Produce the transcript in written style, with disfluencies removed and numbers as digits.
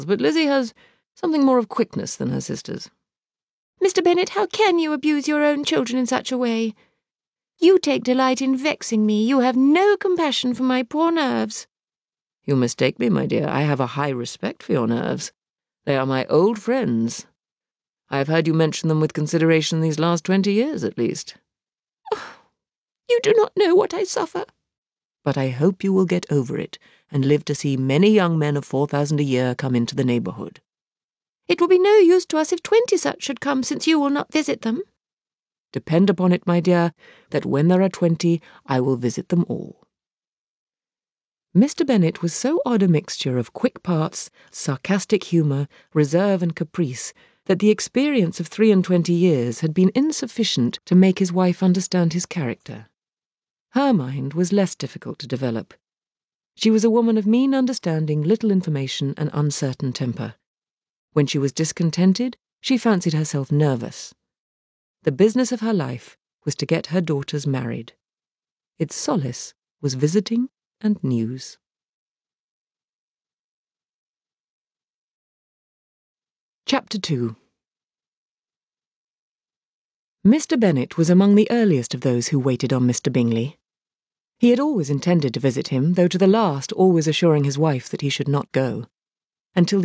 but Lizzie has something more of quickness than her sisters. Mr. Bennet, how can you abuse your own children in such a way? You take delight in vexing me. You have no compassion for my poor nerves. You mistake me, my dear. I have a high respect for your nerves. They are my old friends. I have heard you mention them with consideration these last 20 years, at least. Oh, you do not know what I suffer. But I hope you will get over it, and live to see many young men of 4,000 a year come into the neighbourhood. It will be no use to us if 20 such should come, since you will not visit them. Depend upon it, my dear, that when there are 20, I will visit them all. Mr. Bennet was so odd a mixture of quick parts, sarcastic humour, reserve and caprice, that the experience of 23 years had been insufficient to make his wife understand his character. Her mind was less difficult to develop. She was a woman of mean understanding, little information, and uncertain temper. When she was discontented, she fancied herself nervous. The business of her life was to get her daughters married. Its solace was visiting and news. Chapter 2. Mr. Bennet was among the earliest of those who waited on Mr. Bingley. He had always intended to visit him, though to the last always assuring his wife that he should not go, until